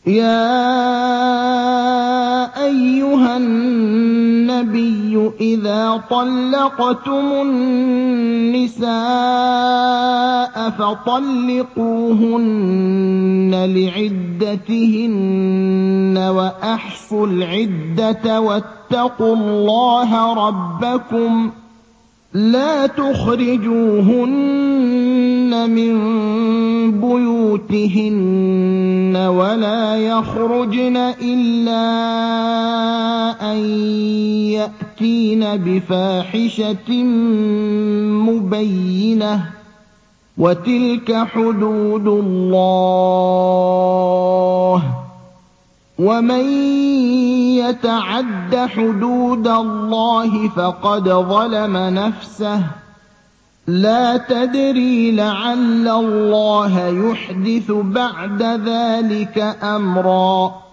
يَا أَيُّهَا النَّبِيُّ إِذَا طَلَّقْتُمُ النِّسَاءَ فَطَلِّقُوهُنَّ لِعِدَّتِهِنَّ وَأَحْصُوا الْعِدَّةَ وَاتَّقُوا اللَّهَ رَبَّكُمْ ۖ لَا تُخْرِجُوهُنَّ مِن بُيُوتِهِنَّ وَلَا يَخْرُجْنَ إِلَّا أَن يَأْتِينَ بِفَاحِشَةٍ مُّبَيِّنَةٍ ۚ وَتِلْكَ حُدُودُ اللَّهِ ۚ وَمَن يَتَعَدَّ حُدُودَ اللَّهِ فَقَدْ ظَلَمَ نَفْسَهُ ۚ لَا تَدْرِي لَعَلَّ اللَّهَ يُحْدِثُ بَعْدَ ذَٰلِكَ أَمْرًا